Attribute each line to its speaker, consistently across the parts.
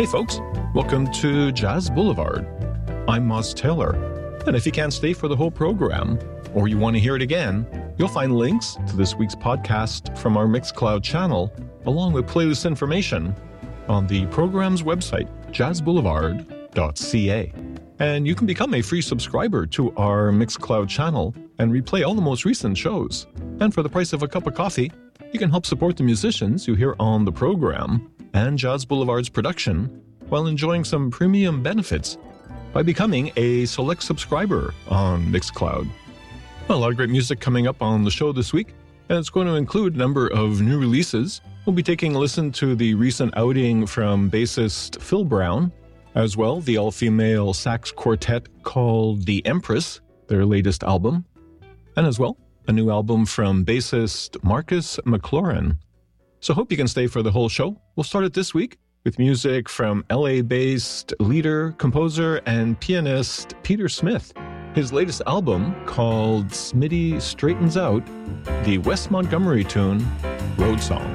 Speaker 1: folks, welcome to Jazz Boulevard. I'm Moss Taylor, and if you can't stay for the whole program, or you want to hear it again, you'll find links to this week's podcast from our Mixcloud channel, along with playlist information on the program's website, jazzboulevard.ca. And you can become a free subscriber to our Mixcloud channel and replay all the most recent shows. And for the price of a cup of coffee, you can help support the musicians you hear on the program and Jazz Boulevard's production while enjoying some premium benefits by becoming a select subscriber on Mixcloud. A lot of great music coming up on the show this week, and it's going to include a number of new releases. We'll be taking a listen to the recent outing from bassist Phil Brown, as well the all-female sax quartet called The Empress, their latest album, and as well a new album from bassist Marcus McLaurin. So hope you can stay for the whole show. We'll start it this week with music from LA-based leader, composer, and pianist Peter Smith. His latest album, called Smitty Straightens Out, the Wes Montgomery tune, Road Song.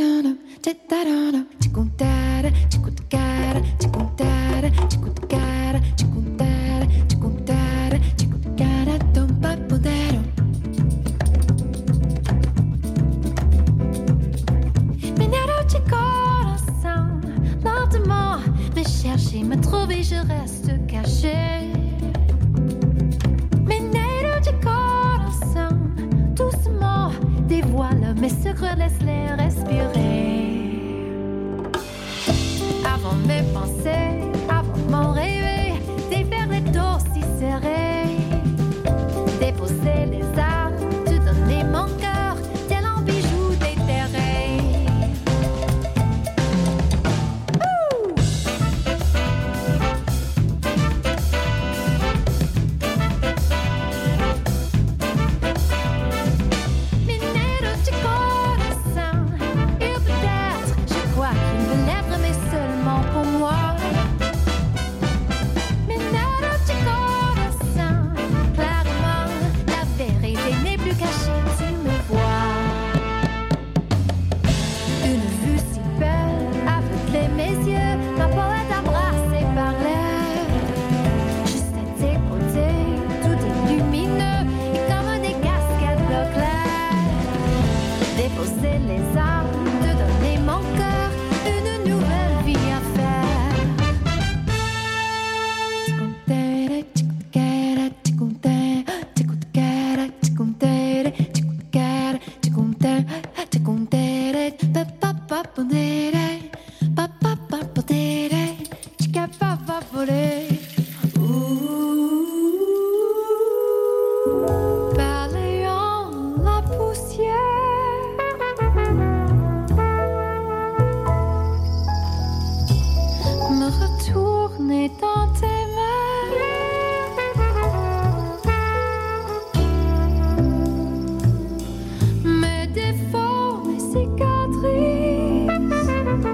Speaker 2: Mes défauts, mes cicatrices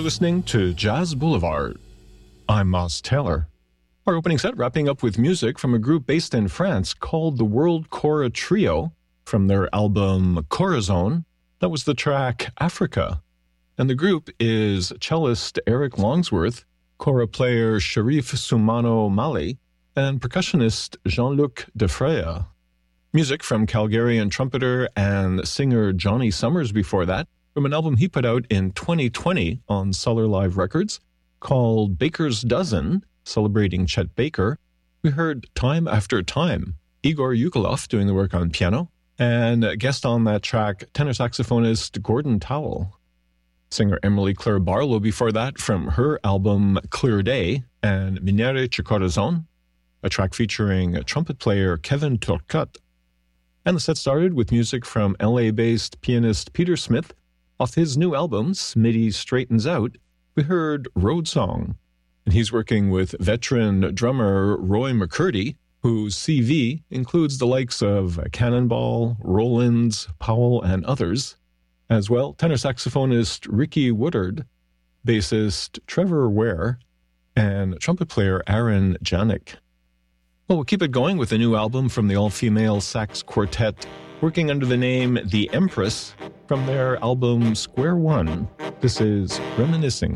Speaker 1: listening to Jazz Boulevard. I'm Moss Taylor. Our opening set wrapping up with music from a group based in France called the World Kora Trio from their album Corazon. That was the track Africa. And the group is cellist Eric Longsworth, kora player Sharif Soumano Mali, and percussionist Jean-Luc Defreya. Music from Calgarian trumpeter and singer Johnny Summers before that, from an album he put out in 2020 on Solar Live Records called Baker's Dozen, celebrating Chet Baker. We heard Time After Time, Igor Yukoloff doing the work on piano, and guest on that track, tenor saxophonist Gordon Towell. Singer Emily Claire Barlow before that from her album Clear Day and Minere Corazon, a track featuring trumpet player Kevin Turcotte. And the set started with music from LA-based pianist Peter Smith. Off his new album, Smitty Straightens Out, we heard Road Song. And he's working with veteran drummer Roy McCurdy, whose CV includes the likes of Cannonball, Rollins, Powell, and others. As well, tenor saxophonist Ricky Woodard, bassist Trevor Ware, and trumpet player Aaron Janik. Well, we'll keep it going with a new album from the all-female sax quartet working under the name The Empress from their album Square One. This is Reminiscing.